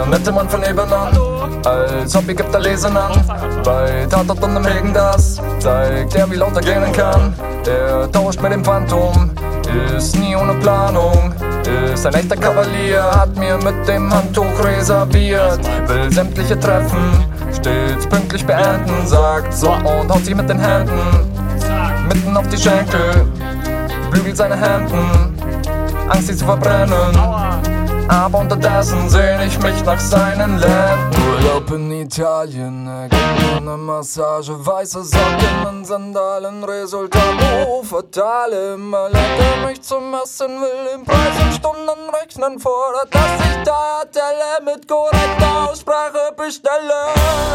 Der nette Mann von nebenan, als Hobby gibt er Lesen an. Bei Tatort und im Regen das zeigt er, wie laut er gähnen kann. Er tauscht mit dem Phantom, ist nie ohne Planung, ist ein echter Kavalier, hat mir mit dem Handtuch reserviert, will sämtliche Treffen stets pünktlich beenden, sagt so und haut sich mit den Händen mitten auf die Schenkel, bügelt seine Hemden, Angst sie zu verbrennen. Aber unterdessen sehn ich mich nach seinen Lenden. Urlaub in Italien, er gibt eine Massage, weiße Socken in Sandalen, Resultat fatal. Immer lädt er mich zum Essen, will den Preis in Stunden rechnen, fordert, dass ich da Telle mit korrekter Aussprache bestelle.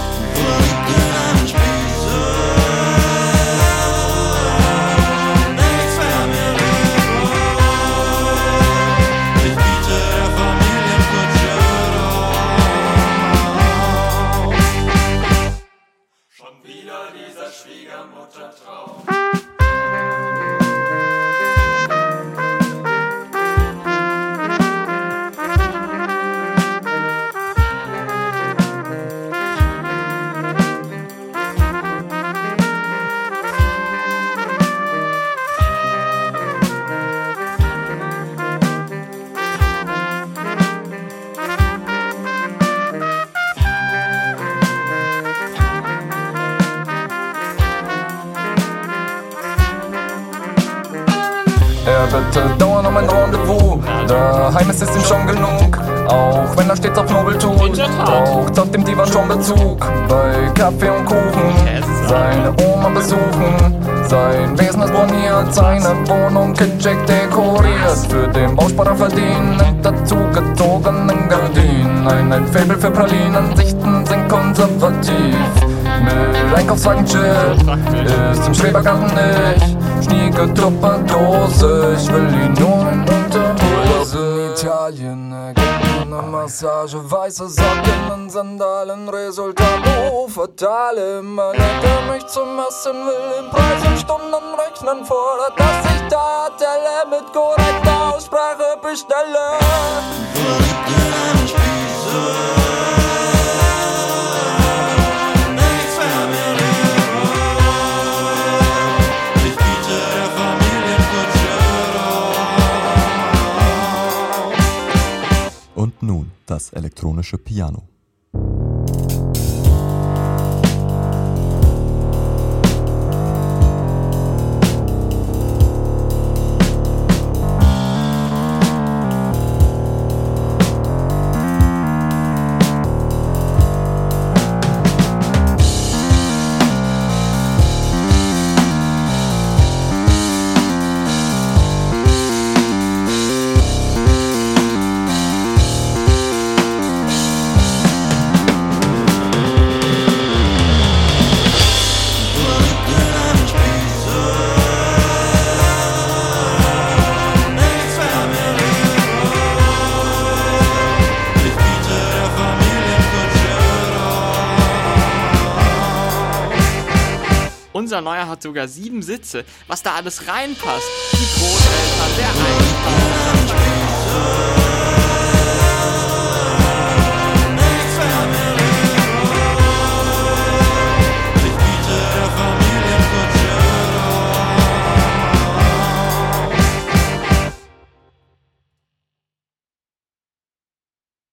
Er bittet dauernd um ein Rendezvous, daheim ist es ihm schon genug. Auch wenn er stets auf Nobel tut, braucht auf dem Divan schon Bezug. Bei Kaffee und Kuchen seine Oma besuchen. Sein Wesen ist borniert, seine Wohnung kitschig dekoriert. Für den Bausparer verdienen nimmt er zugezogenen Gardinen. Ein Faible für Pralinen, Sichten sind konservativ. Mit Einkaufswagen chill, ist im Schrebergarten nicht. Schnieke Tupperdose, ich will ihn nur in Unterhose. In Italien, er gibt eine Massage, weiße Socken in Sandalen, Resultat fatal. Immer lädt er mich zum Essen, will den Preis in Stunden rechnen, fordert, dass ich da Telle mit korrekter Aussprache bestelle. Und nun das elektronische Piano. Unser neuer hat sogar 7 Sitze, was da alles reinpasst. Die Großeltern, der Einkauf,